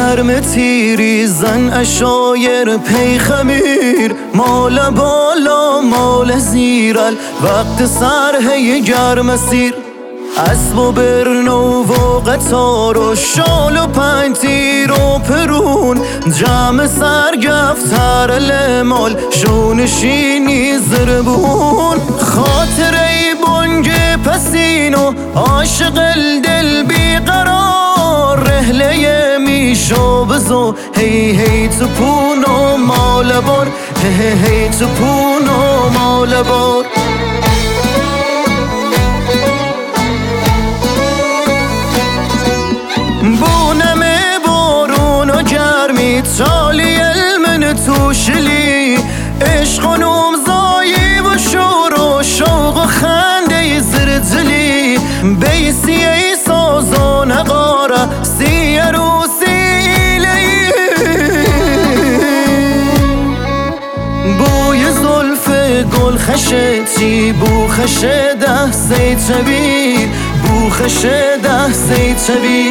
گرم تیری زن اشایر پی خمیر، مال بالا مال زیرال وقت سر هی گرم سیر. اسب و برنو و قطار و شال و پنتیر و پرون، جمع سرگفتر لمال شونشینی زربون. خاطره بنگ پسین و عاشق دل بیقرار، رحله میشو بزو هی هی تو پون و مال بار، هی هی تو پون و مال بار. بونم بارون و گرمی تالی المن توشلی، عشق و نومزایی و شور و شوق و خنده زرزلی. بیسی ای ساز و نقاره سیر و سیلی، بوی زلف گل خشتی بو خشده سیتبی، بو خشده سیتبی.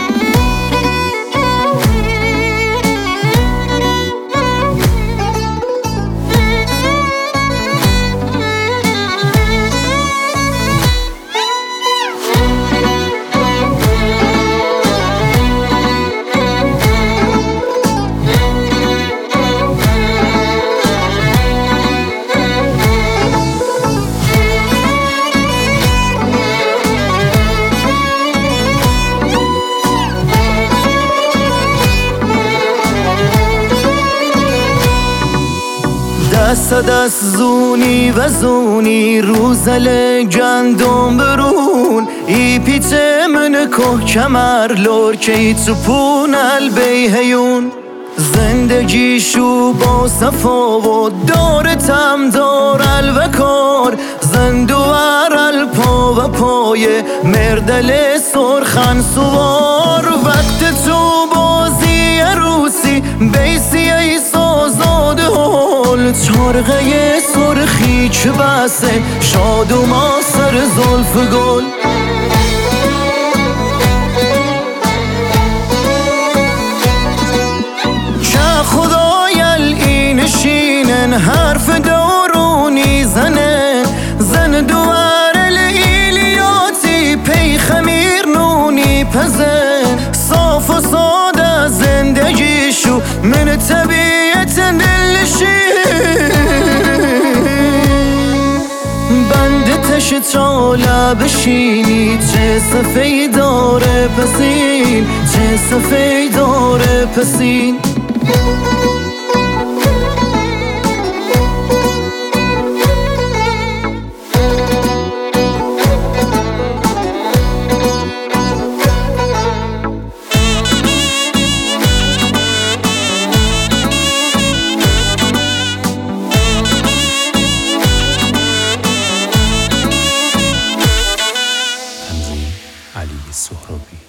دست دست زونی و زونی روزل گندم برون، ای پیچ من که کمر لور که تو پون البیهیون. زندگیشو با صفا و دارتم دار الوکار، زندوار الپا و پای مردل سرخن سوار. وقت تو بازی روسی بیسی ای سازاده هول، چارقه سرخی که بسه شاد و ما سر زلف گل. که خدایل این شینن حرف دارونی زنه، زن دوار لیلیاتی پی خمیر نونی پزه. صاف و ساده زندگیشو من طبیعت دلشی، بند تش چاله بشینی چه صفی داره پسین، چه صفی داره پسین. علی سهرابی.